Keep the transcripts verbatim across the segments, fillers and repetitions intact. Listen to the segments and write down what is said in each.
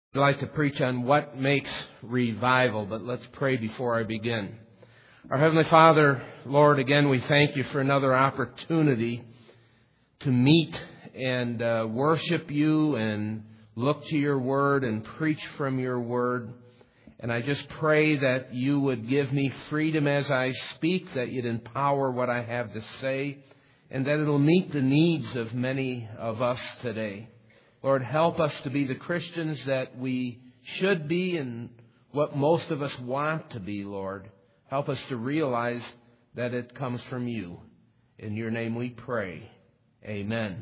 I'd like to preach on what makes revival, but let's pray before I begin. Our Heavenly Father, Lord, again we thank you for another opportunity to meet and uh, worship you and look to your word and preach from your word. And I just pray that you would give me freedom as I speak, that you'd empower what I have to say, and that it'll meet the needs of many of us today. Lord, help us to be the Christians that we should be and what most of us want to be, Lord. Help us to realize that it comes from you. In your name we pray. Amen.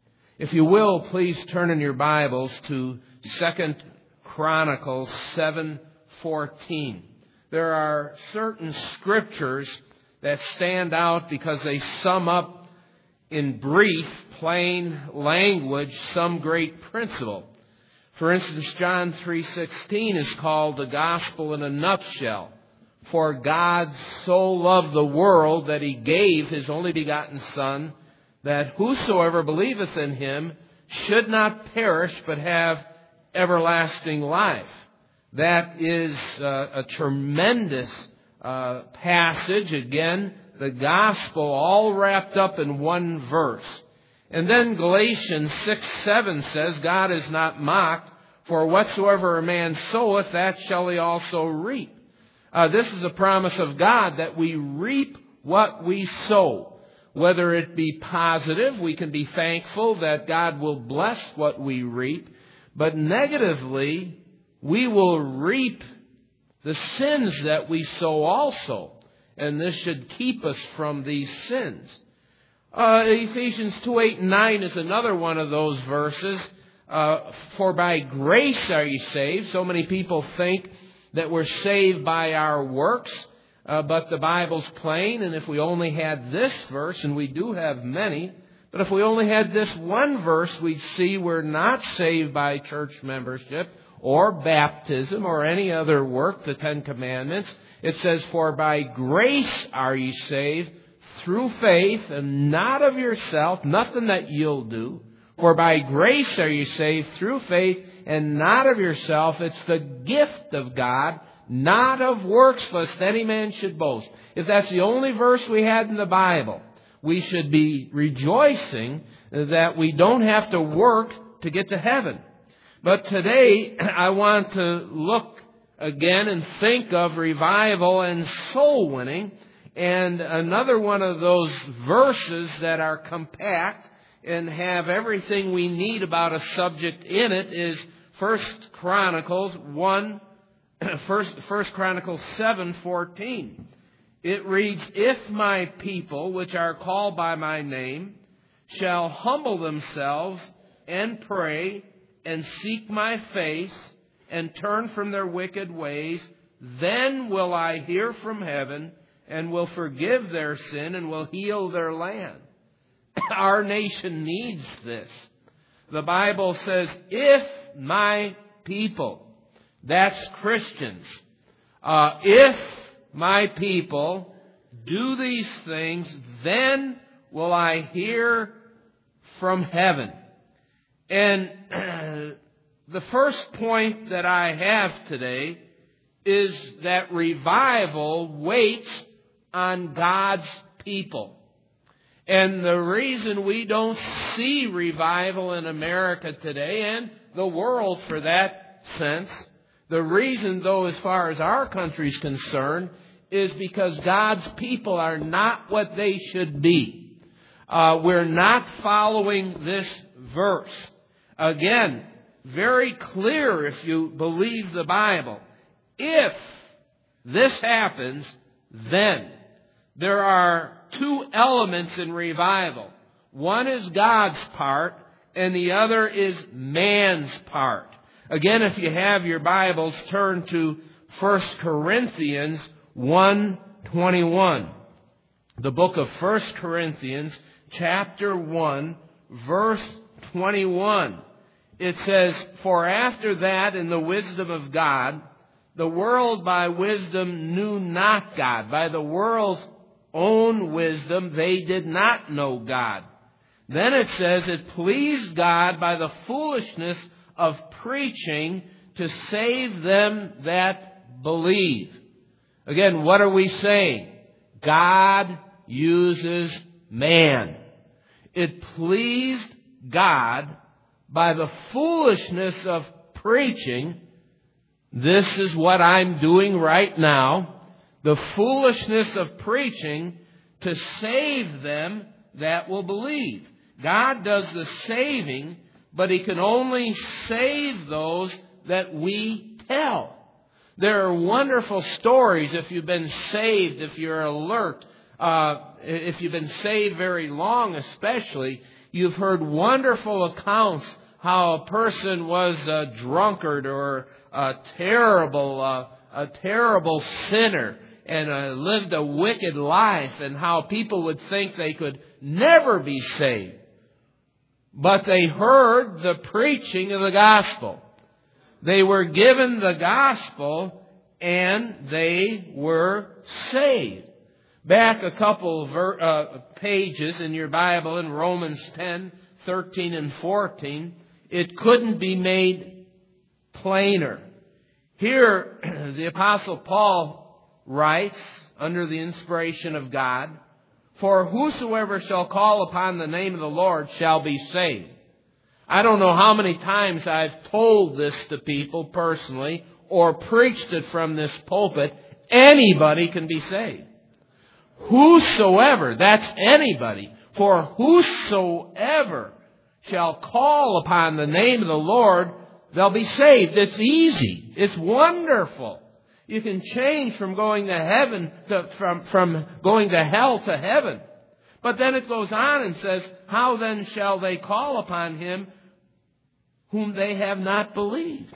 If you will, please turn in your Bibles to Second Chronicles seven fourteen. There are certain scriptures that stand out because they sum up in brief, plain language, some great principle. For instance, John three sixteen is called the gospel in a nutshell. For God so loved the world that he gave his only begotten Son, that whosoever believeth in him should not perish but have everlasting life. That is uh, a tremendous uh, passage. Again, the gospel all wrapped up in one verse. And then Galatians six seven says, God is not mocked, for whatsoever a man soweth, that shall he also reap. Uh, this is a promise of God that we reap what we sow. Whether it be positive, we can be thankful that God will bless what we reap. But negatively, we will reap the sins that we sow also. And this should keep us from these sins. Uh, Ephesians two eight and nine is another one of those verses. Uh, For by grace are you saved. So many people think that we're saved by our works. Uh, but the Bible's plain. And if we only had this verse, and we do have many, but if we only had this one verse, we'd see we're not saved by church membership or baptism or any other work, the Ten Commandments. It says, for by grace are ye saved through faith, and not of yourself, nothing that you'll do. For by grace are ye saved through faith, and not of yourself. It's the gift of God, not of works, lest any man should boast. If that's the only verse we had in the Bible, we should be rejoicing that we don't have to work to get to heaven. But today, I want to look again and think of revival and soul winning. And another one of those verses that are compact and have everything we need about a subject in it is First Chronicles one, First, First Chronicles seven fourteen. It reads, if my people, which are called by my name, shall humble themselves and pray and seek my face and turn from their wicked ways, then will I hear from heaven and will forgive their sin and will heal their land. Our nation needs this. The Bible says, if my people, that's Christians, uh, if my people do these things, then will I hear from heaven. And the first point that I have today is that revival waits on God's people. And the reason we don't see revival in America today, and the world for that sense, the reason, though, as far as our country is concerned, is because God's people are not what they should be. Uh, we're not following this verse. Again, very clear if you believe the Bible. If this happens, then there are two elements in revival. One is God's part, and the other is man's part. Again, if you have your Bibles, turn to First Corinthians one twenty-one. The book of First Corinthians, chapter one, verse twenty-one. It says, for after that, in the wisdom of God, the world by wisdom knew not God. By the world's own wisdom, they did not know God. Then it says, it pleased God by the foolishness of preaching to save them that believe. Again, what are we saying? God uses man. It pleased God by the foolishness of preaching. This is what I'm doing right now. The foolishness of preaching to save them that will believe. God does the saving, but He can only save those that we tell. There are wonderful stories if you've been saved, if you're alert, uh, if you've been saved very long especially. You've heard wonderful accounts how a person was a drunkard or a terrible, uh, a terrible sinner and uh, lived a wicked life, and how people would think they could never be saved. But they heard the preaching of the gospel. They were given the gospel and they were saved. Back a couple of uh, pages in your Bible in Romans ten, thirteen and fourteen, it couldn't be made plainer. Here, the Apostle Paul writes, under the inspiration of God, "For whosoever shall call upon the name of the Lord shall be saved." I don't know how many times I've told this to people personally or preached it from this pulpit. Anybody can be saved. Whosoever, that's anybody. For whosoever shall call upon the name of the Lord, they'll be saved. It's easy. It's wonderful. You can change from going to heaven to, from, from going to hell to heaven. But then it goes on and says, "How then shall they call upon Him whom they have not believed?"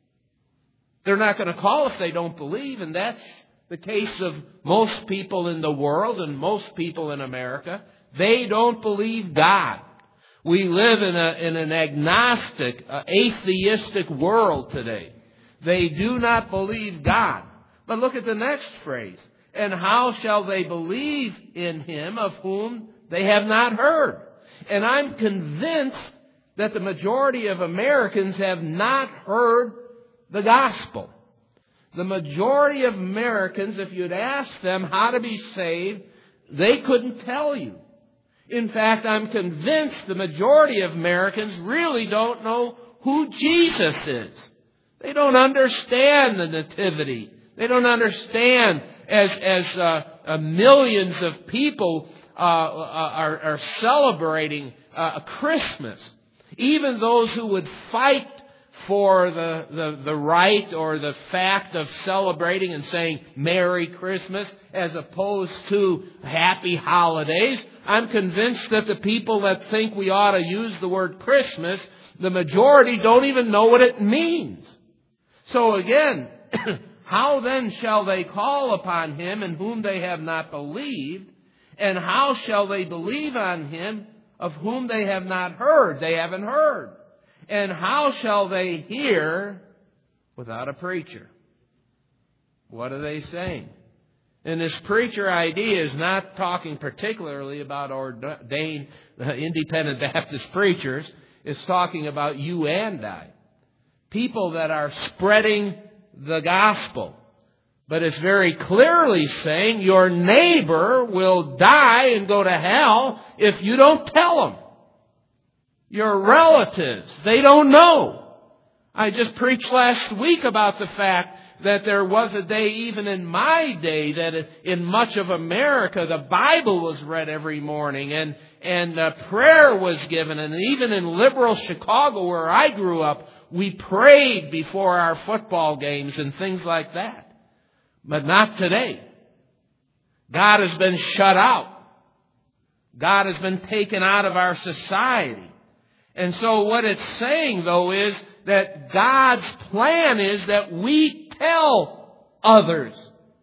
They're not going to call if they don't believe, and that's the case of most people in the world and most people in America. They don't believe God. We live in a in an agnostic, uh, atheistic world today. They do not believe God. But look at the next phrase. "And how shall they believe in Him of whom they have not heard?" And I'm convinced that the majority of Americans have not heard the gospel. The majority of Americans, if you'd ask them how to be saved, they couldn't tell you. In fact, I'm convinced the majority of Americans really don't know who Jesus is. They don't understand the nativity. They don't understand as as uh, uh, millions of people uh, are, are celebrating uh, Christmas. Even those who would fight for the, the, the right or the fact of celebrating and saying Merry Christmas as opposed to Happy Holidays. I'm convinced that the people that think we ought to use the word Christmas, the majority don't even know what it means. So again, how then shall they call upon Him in whom they have not believed? And how shall they believe on Him of whom they have not heard? They haven't heard. And how shall they hear without a preacher? What are they saying? And this preacher idea is not talking particularly about ordained independent Baptist preachers. It's talking about you and I. People that are spreading the gospel. But it's very clearly saying your neighbor will die and go to hell if you don't tell them. Your relatives, they don't know. I just preached last week about the fact that there was a day, even in my day, that in much of America, the Bible was read every morning and, and uh, prayer was given. And even in liberal Chicago, where I grew up, we prayed before our football games and things like that. But not today. God has been shut out. God has been taken out of our society. And so what it's saying, though, is that God's plan is that we tell others.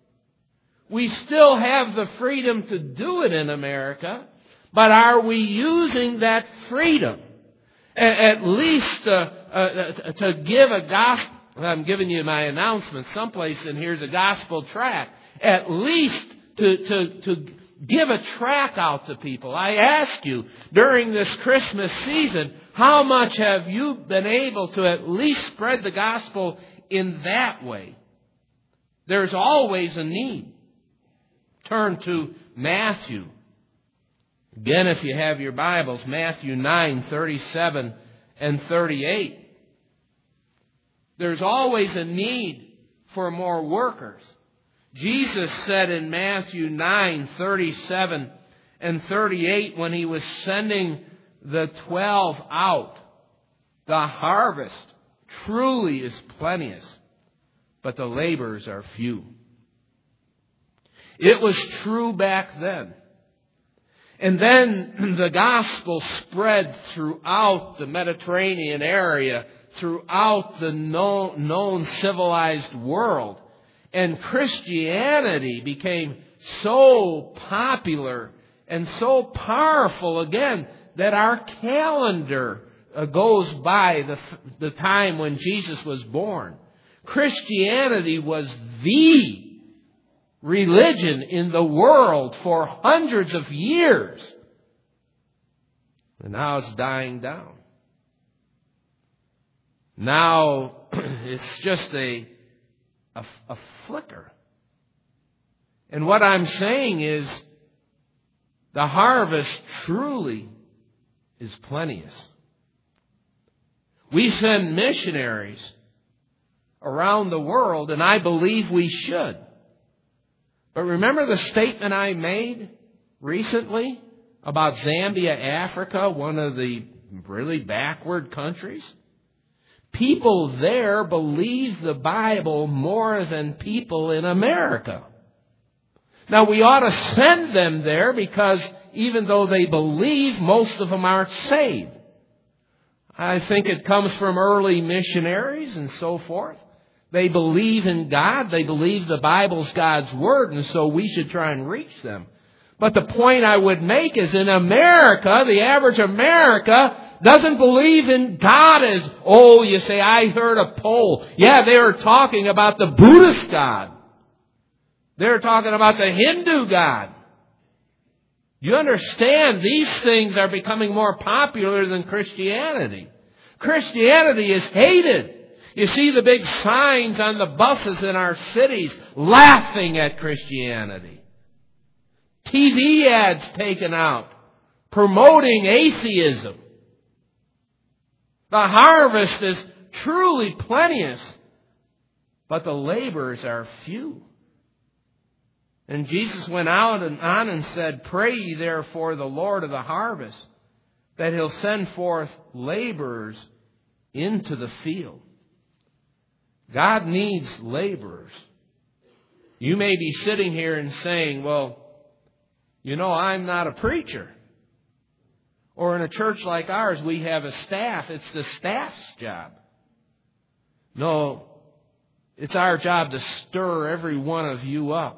We still have the freedom to do it in America, but are we using that freedom? At least uh, uh, to give a gospel. I'm giving you my announcement someplace, and here's a gospel tract. At least to, to, to Give a tract out to people. I ask you, during this Christmas season, how much have you been able to at least spread the gospel in that way? There's always a need. Turn to Matthew. Again, if you have your Bibles, Matthew nine, thirty-seven and thirty-eight. There's always a need for more workers. Jesus said in Matthew nine, thirty-seven and thirty-eight, when he was sending the twelve out, the harvest truly is plenteous, but the laborers are few. It was true back then. And then the gospel spread throughout the Mediterranean area, throughout the known, known civilized world. And Christianity became so popular and so powerful again that our calendar goes by the, the time when Jesus was born. Christianity was the religion in the world for hundreds of years. And now it's dying down. Now it's just a, a, a flicker. And what I'm saying is the harvest truly is plenteous. We send missionaries around the world, and I believe we should. But remember the statement I made recently about Zambia, Africa, one of the really backward countries? People there believe the Bible more than people in America. Now, we ought to send them there because even though they believe, most of them aren't saved. I think it comes from early missionaries and so forth. They believe in God. They believe the Bible's God's Word, and so we should try and reach them. But the point I would make is in America, the average America doesn't believe in God as, oh, you say, I heard a poll. Yeah, they were talking about the Buddhist God. They were talking about the Hindu God. You understand, these things are becoming more popular than Christianity. Christianity is hated. You see the big signs on the buses in our cities laughing at Christianity. T V ads taken out promoting atheism. The harvest is truly plenteous, but the laborers are few. And Jesus went out and on and said, pray ye therefore the Lord of the harvest, that He'll send forth laborers into the field. God needs laborers. You may be sitting here and saying, well, you know, I'm not a preacher. Or in a church like ours, we have a staff. It's the staff's job. No, it's our job to stir every one of you up.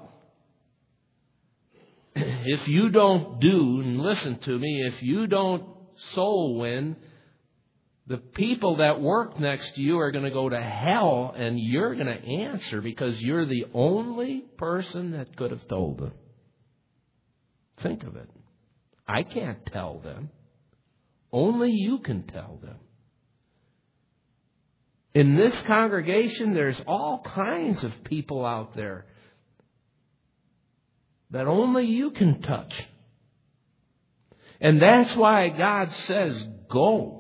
If you don't do, and listen to me, if you don't soul win, the people that work next to you are going to go to hell, and you're going to answer because you're the only person that could have told them. Think of it. I can't tell them. Only you can tell them. In this congregation, there's all kinds of people out there that only you can touch. And that's why God says, go.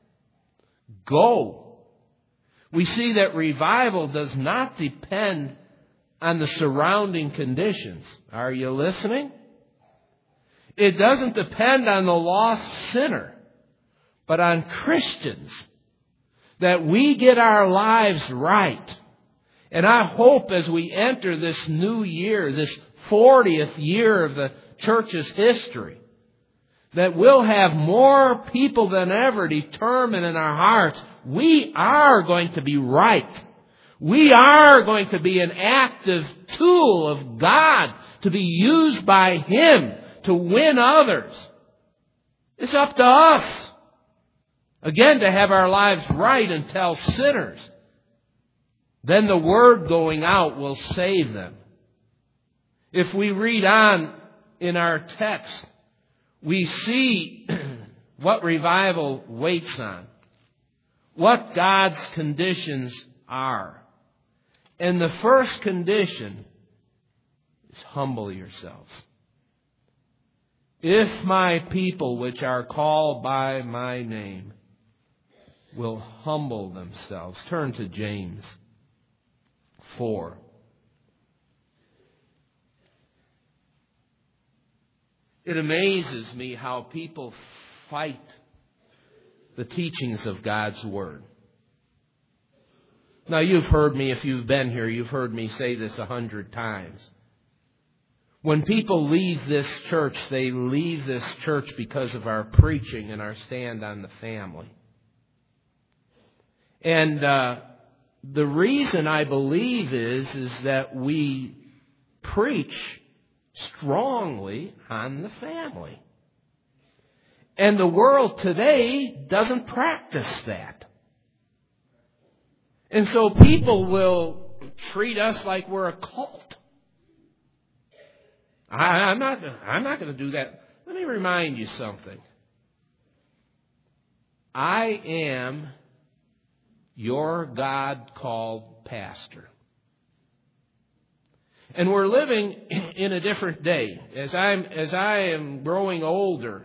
Go. We see that revival does not depend on the surrounding conditions. Are you listening? It doesn't depend on the lost sinner, but on Christians. That we get our lives right. And I hope as we enter this new year, this fortieth year of the church's history, that we'll have more people than ever determined in our hearts, we are going to be right. We are going to be an active tool of God to be used by Him to win others. It's up to us. Again, to have our lives right and tell sinners. Then the word going out will save them. If we read on in our text, we see what revival waits on, what God's conditions are. And the first condition is humble yourselves. If my people, which are called by my name, will humble themselves. Turn to James four. It amazes me how people fight the teachings of God's Word. Now, you've heard me, if you've been here, you've heard me say this a hundred times. When people leave this church, they leave this church because of our preaching and our stand on the family. And uh, the reason I believe is, is that we preach strongly on the family. And the world today doesn't practice that. And so people will treat us like we're a cult. I, I'm not, I'm not going to do that. Let me remind you something. I am your God-called pastor. And we're living in a different day. As I'm, as I am growing older,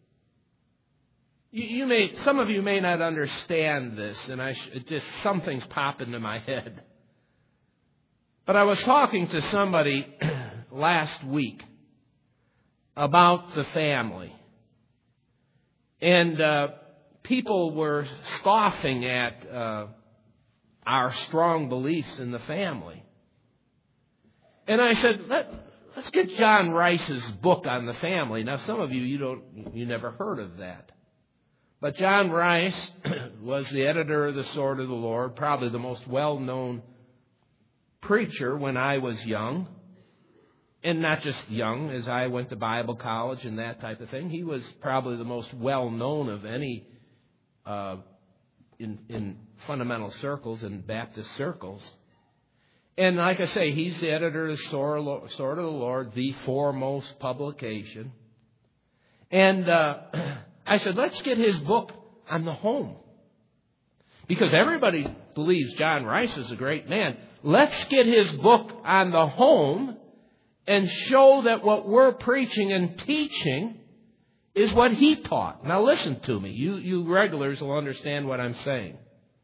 you, you may, some of you may not understand this, and I sh- it just something's popping into my head. But I was talking to somebody last week about the family, and uh, people were scoffing at uh, our strong beliefs in the family. And I said, Let, let's get John Rice's book on the family. Now, some of you, you don't, you never heard of that. But John Rice was the editor of the Sword of the Lord, probably the most well-known preacher when I was young. And not just young, as I went to Bible college and that type of thing. He was probably the most well-known of any uh, in, in fundamental circles and Baptist circles. And like I say, he's the editor of the Sword of the Lord, the foremost publication. And uh, I said, let's get his book on the home. Because everybody believes John Rice is a great man. Let's get his book on the home and show that what we're preaching and teaching is what he taught. Now listen to me. You, you regulars will understand what I'm saying.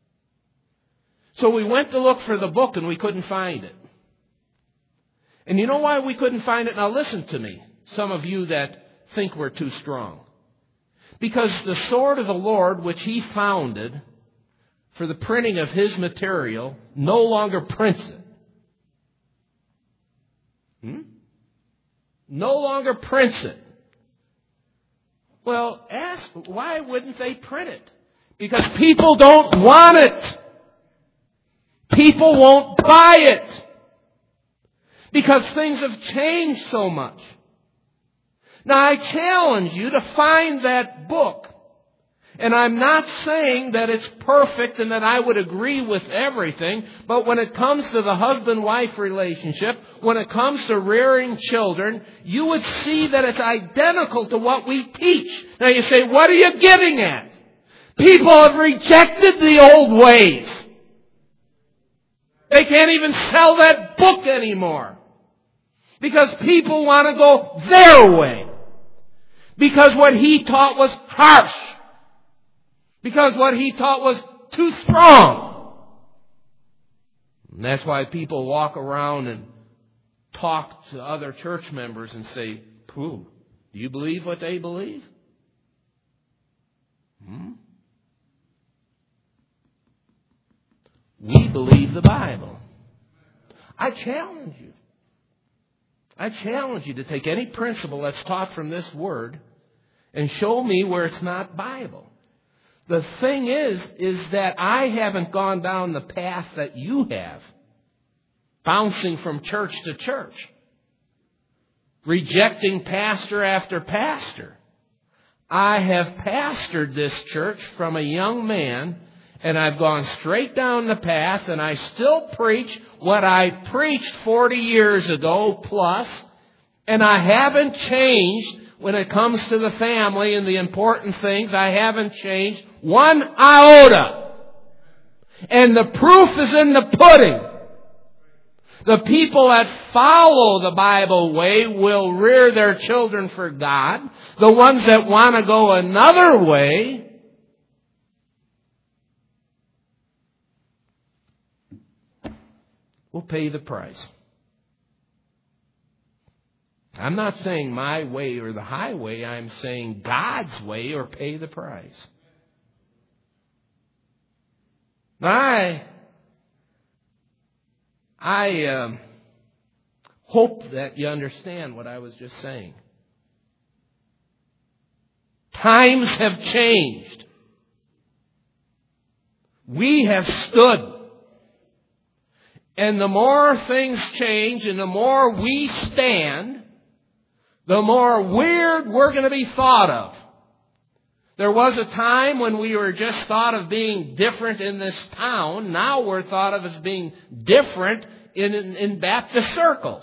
So we went to look for the book and we couldn't find it. And you know why we couldn't find it? Now listen to me, some of you that think we're too strong. Because the Sword of the Lord, which he founded for the printing of his material, no longer prints it. Hmm? No longer prints it. Well, ask, why wouldn't they print it? Because people don't want it. People won't buy it. Because things have changed so much. Now, I challenge you to find that book. And I'm not saying that it's perfect and that I would agree with everything, but when it comes to the husband-wife relationship, when it comes to rearing children, you would see that it's identical to what we teach. Now you say, what are you getting at? People have rejected the old ways. They can't even sell that book anymore. Because people want to go their way. Because what he taught was harsh. Because what he taught was too strong. And that's why people walk around and talk to other church members and say, "Pooh, do you believe what they believe?" Hmm? We believe the Bible. I challenge you. I challenge you to take any principle that's taught from this Word and show me where it's not Bible. The thing is, is that I haven't gone down the path that you have, bouncing from church to church, rejecting pastor after pastor. I have pastored this church from a young man, and I've gone straight down the path, and I still preach what I preached forty years ago plus, And I haven't changed when it comes to the family and the important things. I haven't changed one iota. And the proof is in the pudding. The people that follow the Bible way will rear their children for God. The ones that want to go another way will pay the price. I'm not saying my way or the highway. I'm saying God's way or pay the price. I, I um, hope that you understand what I was just saying. Times have changed. We have stood. And the more things change and the more we stand, the more weird we're going to be thought of. There was a time when we were just thought of being different in this town. Now we're thought of as being different in, in, in Baptist circles.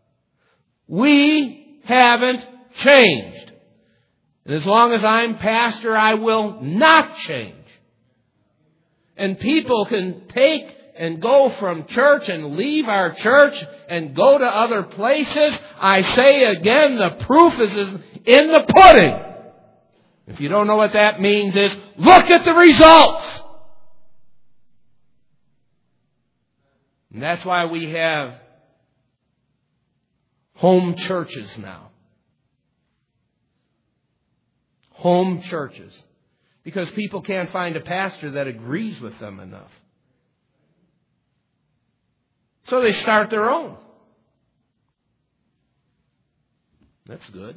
We haven't changed. And as long as I'm pastor, I will not change. And people can take and go from church and leave our church and go to other places. I say again, the proof is in the pudding. If you don't know what that means is, look at the results. And that's why we have home churches now. Home churches. Because people can't find a pastor that agrees with them enough. So they start their own. That's good.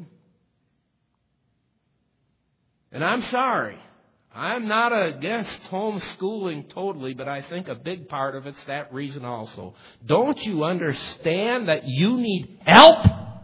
And I'm sorry. I'm not against homeschooling totally, but I think a big part of it's that reason also. Don't you understand that you need help?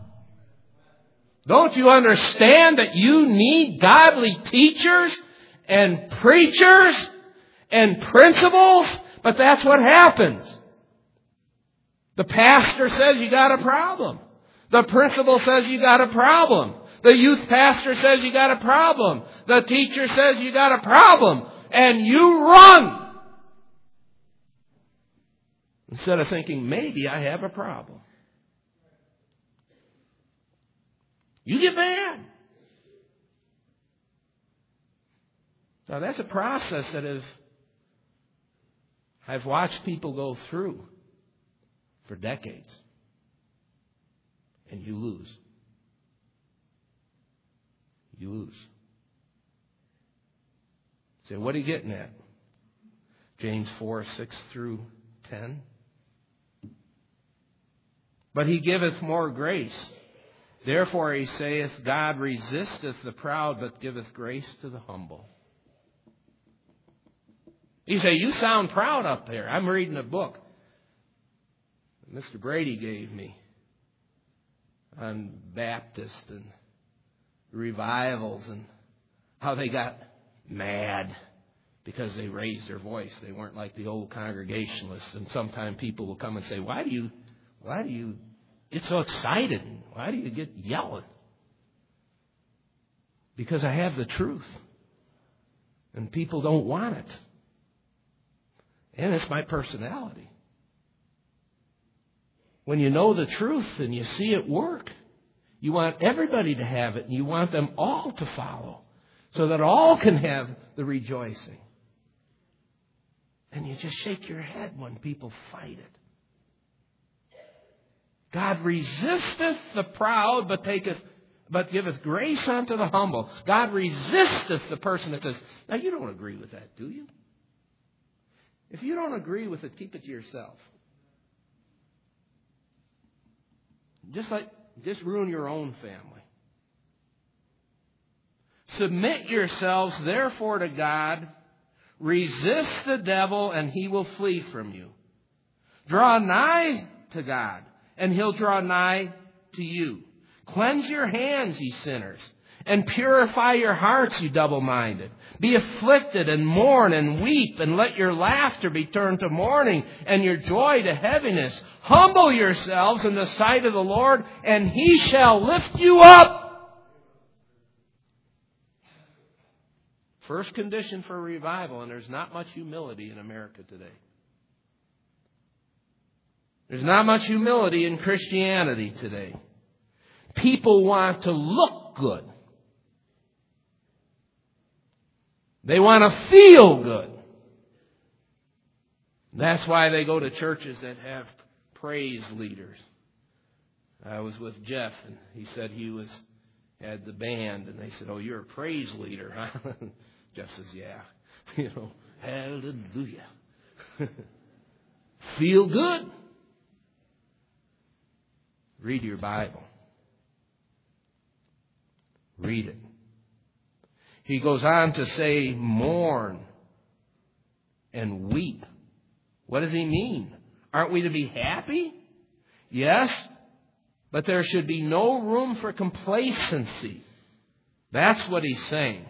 Don't you understand that you need godly teachers and preachers and principals? But that's what happens. The pastor says you got a problem. The principal says you got a problem. The youth pastor says you got a problem. The teacher says you got a problem. And you run. Instead of thinking, maybe I have a problem. You get mad. Now that's a process that I've, I've watched people go through for decades. And you lose. You lose. Say, what are you getting at? James four, six through ten. But he giveth more grace. Therefore he saith, God resisteth the proud, but giveth grace to the humble. You say, you sound proud up there. I'm reading a book that Mister Brady gave me on Baptist and revivals and how they got mad because they raised their voice. They weren't like the old Congregationalists. And sometimes people will come and say, why do you, why do you get so excited? Why do you get yelling? Because I have the truth. And people don't want it. And it's my personality. When you know the truth and you see it work, you want everybody to have it and you want them all to follow so that all can have the rejoicing. And you just shake your head when people fight it. God resisteth the proud, but taketh, but giveth grace unto the humble. God resisteth the person that says, now you don't agree with that, do you? If you don't agree with it, keep it to yourself. Just like, just ruin your own family. Submit yourselves, therefore, to God. Resist the devil, and he will flee from you. Draw nigh to God, and he'll draw nigh to you. Cleanse your hands, ye sinners, And purify your hearts, you double-minded. Be afflicted and mourn and weep, and let your laughter be turned to mourning and your joy to heaviness. Humble yourselves in the sight of the Lord, and He shall lift you up. First condition for revival, and there's not much humility in America today. There's not much humility in Christianity today. People want to look good. They want to feel good. That's why they go to churches that have praise leaders. I was with Jeff, and he said he was had the band, and they said, "Oh, you're a praise leader, huh?" Jeff says, "Yeah." You know, hallelujah. Feel good. Read your Bible. Read it. He goes on to say, mourn and weep. What does he mean? Aren't we to be happy? Yes, but there should be no room for complacency. That's what he's saying.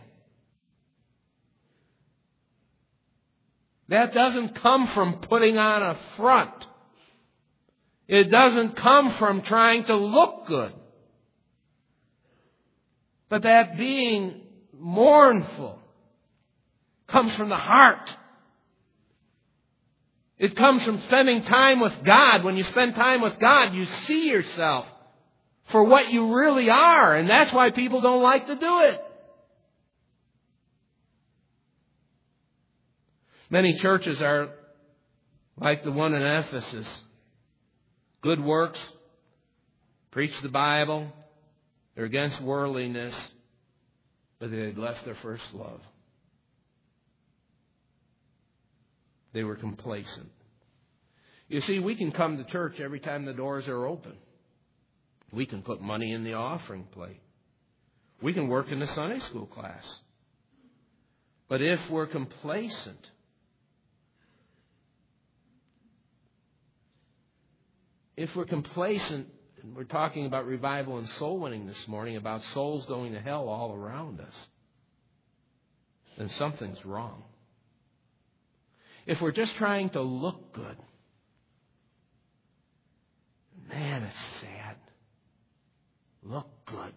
That doesn't come from putting on a front. It doesn't come from trying to look good. But that being mournful comes from the heart. It comes from spending time with God. When you spend time with God, you see yourself for what you really are. And that's why people don't like to do it. Many churches are like the one in Ephesus. Good works, preach the Bible, they're against worldliness, but they had left their first love. They were complacent. You see, we can come to church every time the doors are open. We can put money in the offering plate. We can work in the Sunday school class. But if we're complacent, if we're complacent, and we're talking about revival and soul winning this morning, about souls going to hell all around us, then something's wrong. If we're just trying to look good, man, it's sad. Look good.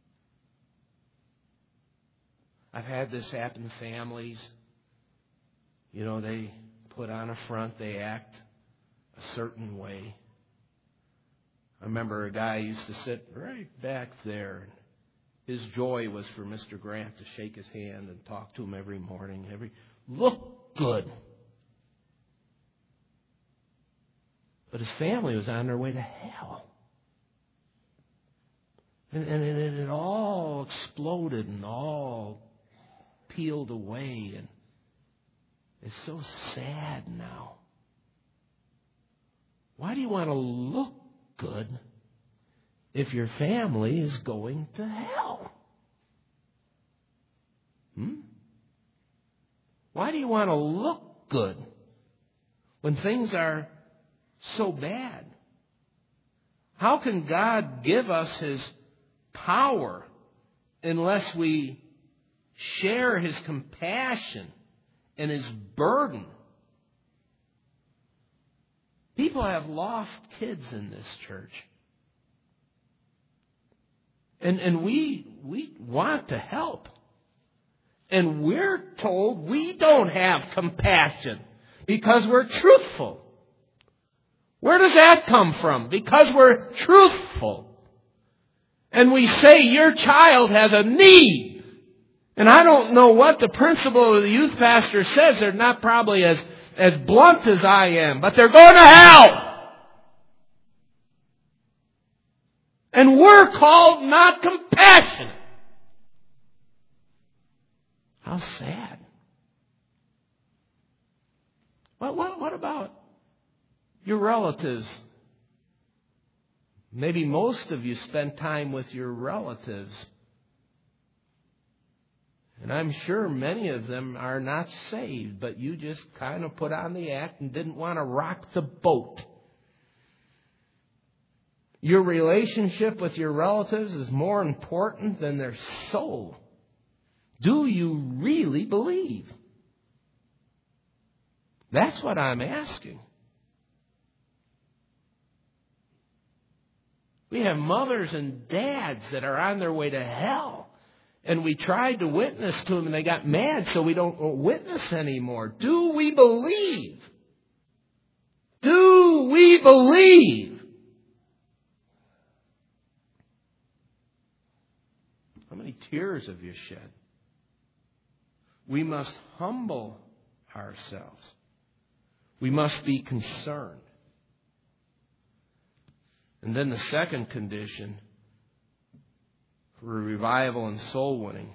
I've had this happen to families. You know, they put on a front, they act a certain way. I remember a guy used to sit right back there. His joy was for Mister Grant to shake his hand and talk to him every morning. Every look good. But his family was on their way to hell. And, and it, it all exploded and all peeled away. And it's so sad now. Why do you want to look good if your family is going to hell? Hmm? Why do you want to look good when things are so bad? How can God give us His power unless we share His compassion and His burden? People have lost kids in this church. And, and we, we want to help. And we're told we don't have compassion because we're truthful. Where does that come from? Because we're truthful. And we say your child has a need. And I don't know what the principal of the youth pastor says. They're not probably as as blunt as I am, but they're going to hell. And we're called not compassionate. How sad. What, what, what about your relatives? Maybe most of you spend time with your relatives. And I'm sure many of them are not saved, but you just kind of put on the act and didn't want to rock the boat. Your relationship with your relatives is more important than their soul. Do you really believe? That's what I'm asking. We have mothers and dads that are on their way to hell. And we tried to witness to them and they got mad, so we don't witness anymore. Do we believe? Do we believe? How many tears have you shed? We must humble ourselves. We must be concerned. And then the second condition for revival and soul winning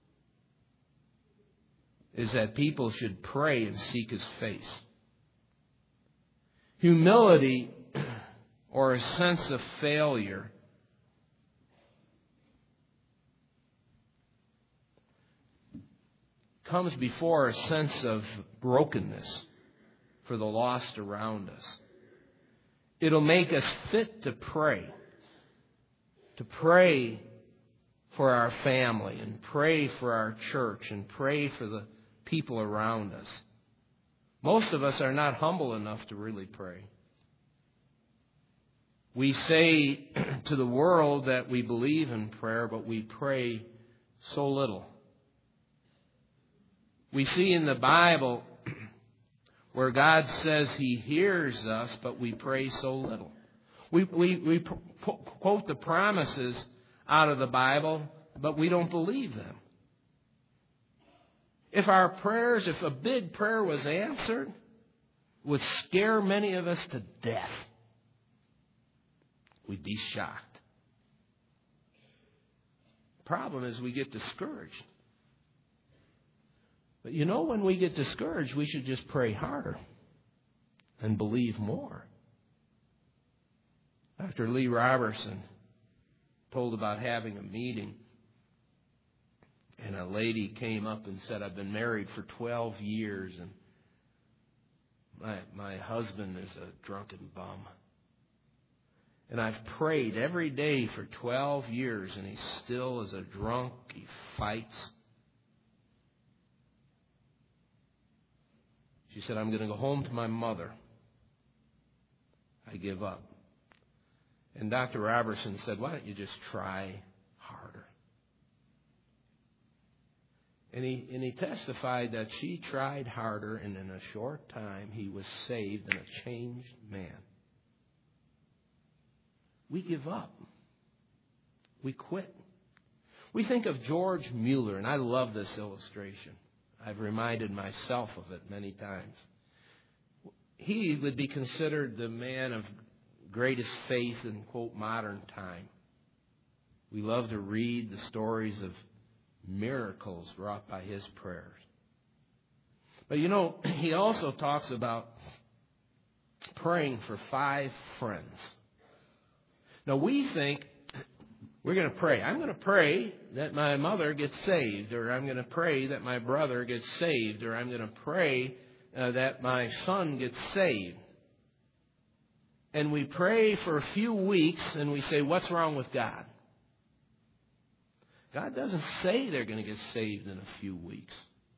is that people should pray and seek His face. Humility or a sense of failure comes before a sense of brokenness for the lost around us. It'll make us fit to pray. To pray for our family and pray for our church and pray for the people around us. Most of us are not humble enough to really pray. We say to the world that we believe in prayer, but we pray so little. We see in the Bible where God says He hears us, but we pray so little. We, we, we quote the promises out of the Bible, but we don't believe them. If our prayers, if a big prayer was answered, it would scare many of us to death. We'd be shocked. The problem is we get discouraged. But you know, when we get discouraged, we should just pray harder and believe more. Doctor Lee Robertson told about having a meeting, and a lady came up and said, I've been married for twelve years, and my, my husband is a drunken bum. And I've prayed every day for twelve years, and he still is a drunk. He fights. She said, I'm going to go home to my mother. I give up. And Doctor Robertson said, why don't you just try harder? And he, and he testified that she tried harder, and in a short time he was saved and a changed man. We give up. We quit. We think of George Mueller, and I love this illustration. I've reminded myself of it many times. He would be considered the man of greatest faith in, quote, modern time. We love to read the stories of miracles wrought by his prayers. But you know, he also talks about praying for five friends. Now we think we're going to pray. I'm going to pray that my mother gets saved, or I'm going to pray that my brother gets saved, or I'm going to pray uh, that my son gets saved. And we pray for a few weeks and we say, what's wrong with God? God doesn't say they're going to get saved in a few weeks.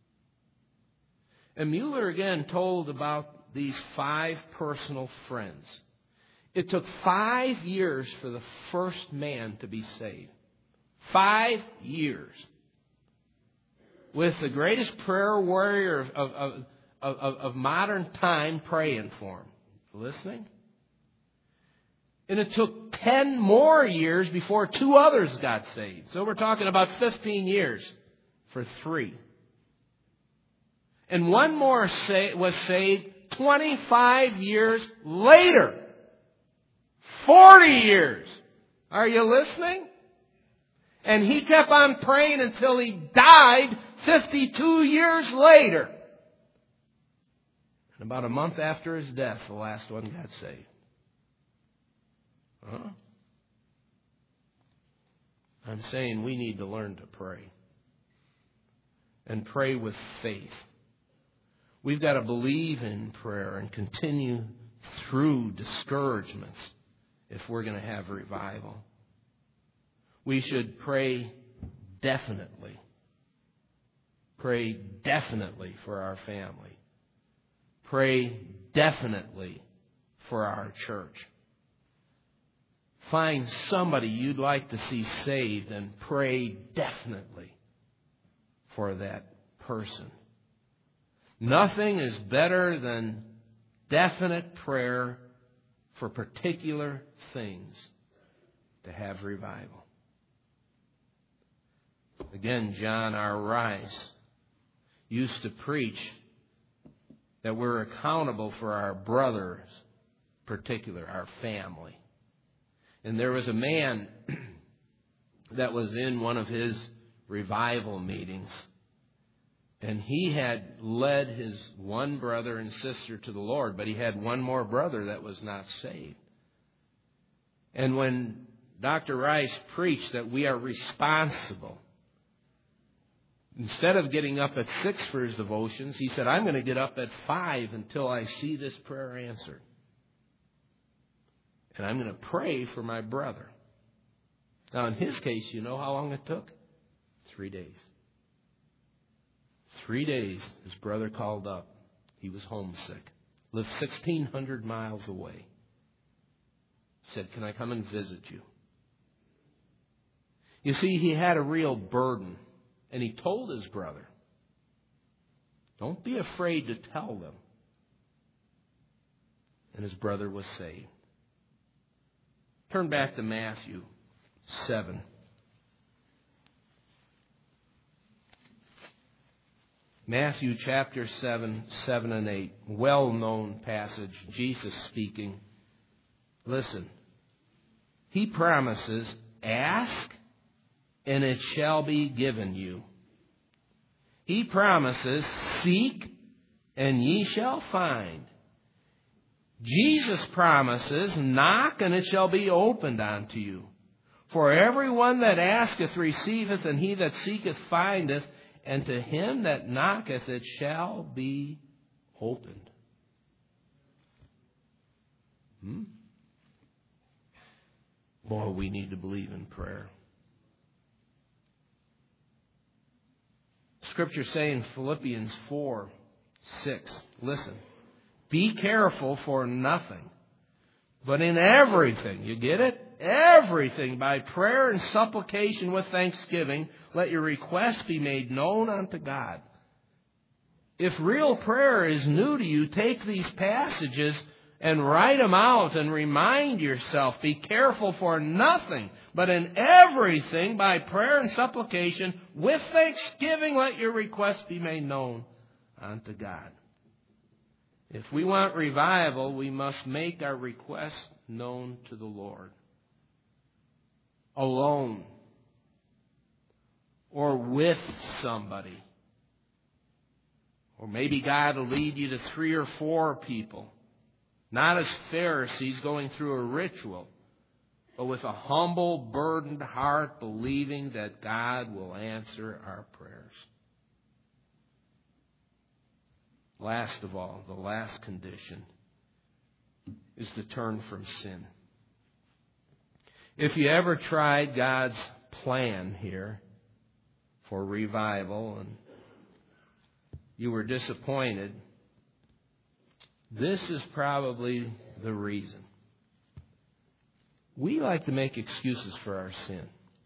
And Mueller again told about these five personal friends. It took five years for the first man to be saved. Five years. With the greatest prayer warrior of, of, of, of, of modern time praying for him. Listening? And it took ten more years before two others got saved. So we're talking about fifteen years for three. And one more sa- was saved twenty-five years later. forty years. Are you listening? And he kept on praying until he died fifty-two years later. And about a month after his death, the last one got saved. Huh? I'm saying we need to learn to pray. And pray with faith. We've got to believe in prayer and continue through discouragements if we're going to have revival. We should pray definitely. Pray definitely for our family. Pray definitely for our church. Find somebody you'd like to see saved and pray definitely for that person. Nothing is better than definite prayer for particular things to have revival. Again, John R. Rice used to preach that we're accountable for our brothers, particular, our family. And there was a man that was in one of his revival meetings, and he had led his one brother and sister to the Lord, but he had one more brother that was not saved. And when Doctor Rice preached that we are responsible, instead of getting up at six for his devotions, he said, I'm going to get up at five until I see this prayer answered. And I'm going to pray for my brother. Now, in his case, you know how long it took? Three days. Three days, his brother called up. He was homesick. Lived sixteen hundred miles away. Said, can I come and visit you? You see, he had a real burden. And he told his brother, don't be afraid to tell them. And his brother was saved. Turn back to Matthew seven. Matthew chapter seven, seven and eight. Well-known passage. Jesus speaking. Listen. He promises, ask and it shall be given you. He promises, seek and ye shall find. Jesus promises, knock, and it shall be opened unto you. For everyone that asketh receiveth, and he that seeketh findeth, and to him that knocketh it shall be opened. Hmm? Boy, we need to believe in prayer. Scripture say in Philippians four, six, listen. Be careful for nothing, but in everything, you get it? Everything, by prayer and supplication with thanksgiving, let your requests be made known unto God. If real prayer is new to you, take these passages and write them out and remind yourself. Be careful for nothing, but in everything, by prayer and supplication with thanksgiving, let your requests be made known unto God. If we want revival, we must make our requests known to the Lord. Alone. Or with somebody. Or maybe God will lead you to three or four people. Not as Pharisees going through a ritual, but with a humble, burdened heart, believing that God will answer our prayers. Last of all, the last condition is to turn from sin. If you ever tried God's plan here for revival and you were disappointed, this is probably the reason. We like to make excuses for our sin.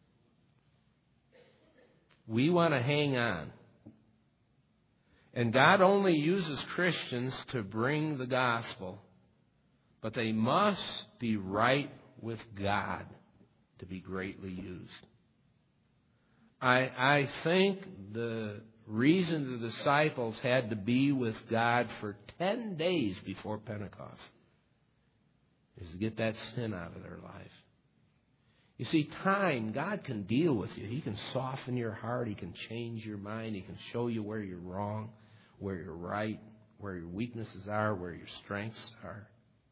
We want to hang on. And God only uses Christians to bring the gospel, but they must be right with God to be greatly used. I, I think the reason the disciples had to be with God for ten days before Pentecost is to get that sin out of their life. You see, time, God can deal with you. He can soften your heart. He can change your mind. He can show you where you're wrong, where you're right, where your weaknesses are, where your strengths are.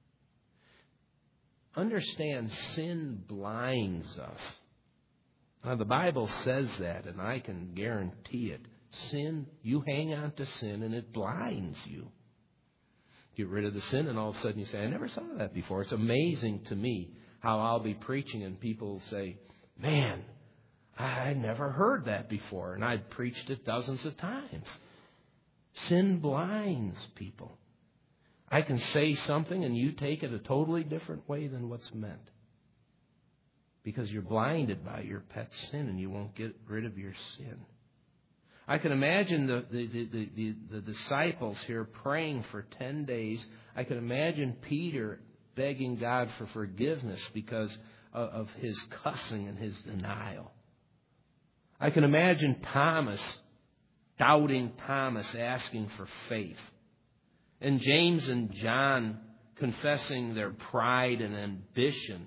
Understand, sin blinds us. Now, the Bible says that, and I can guarantee it. Sin, you hang on to sin, and it blinds you. Get rid of the sin, and all of a sudden you say, I never saw that before. It's amazing to me how I'll be preaching and people will say, man, I never heard that before. And I've preached it dozens of times. Sin blinds people. I can say something and you take it a totally different way than what's meant. Because you're blinded by your pet sin and you won't get rid of your sin. I can imagine the, the, the, the, the disciples here praying for ten days. I can imagine Peter begging God for forgiveness because of, of his cussing and his denial. I can imagine Thomas, doubting Thomas, asking for faith. And James and John confessing their pride and ambition,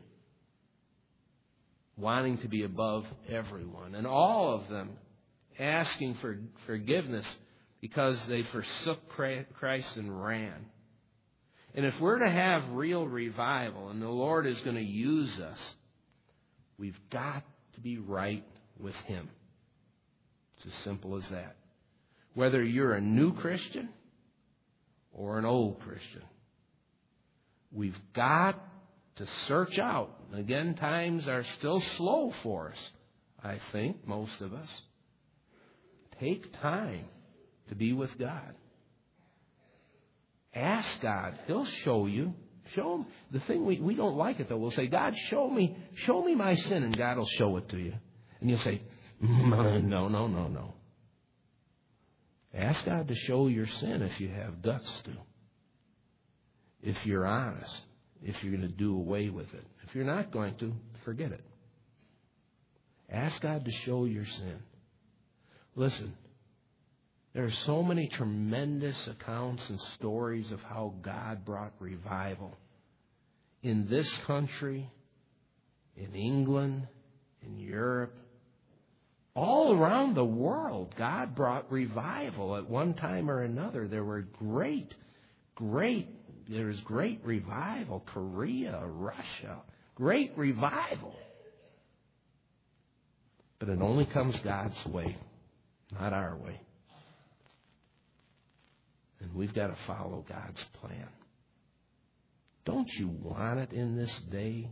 wanting to be above everyone. And all of them asking for forgiveness because they forsook Christ and ran. And if we're to have real revival and the Lord is going to use us, we've got to be right with Him. It's as simple as that. Whether you're a new Christian or an old Christian, we've got to search out. And again, times are still slow for us, I think, most of us. Take time to be with God. Ask God. He'll show you. Show Him. The thing we, we don't like it, though. We'll say, God, show me, show me my sin, and God will show it to you. And you'll say, no, no, no, no. Ask God to show your sin if you have guts to. If you're honest. If you're going to do away with it. If you're not going to, forget it. Ask God to show your sin. Listen, there are so many tremendous accounts and stories of how God brought revival in this country, in England, in Europe, all around the world. God brought revival at one time or another. There were great, great, there was great revival. Korea, Russia, great revival. But it only comes God's way, not our way. And we've got to follow God's plan. Don't you want it in this day?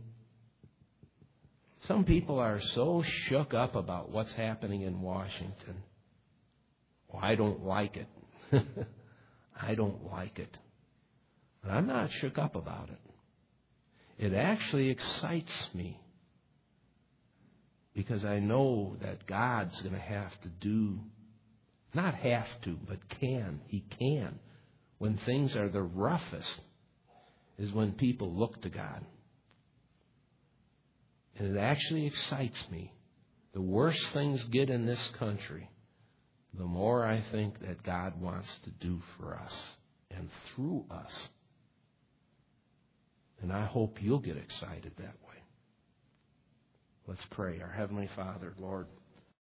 Some people are so shook up about what's happening in Washington. Well, I don't like it. I don't like it. But I'm not shook up about it. It actually excites me. Because I know that God's going to have to do, not have to, but can. He can. When things are the roughest is when people look to God. And it actually excites me. The worse things get in this country, the more I think that God wants to do for us and through us. And I hope you'll get excited that way. Let's pray. Our Heavenly Father, Lord,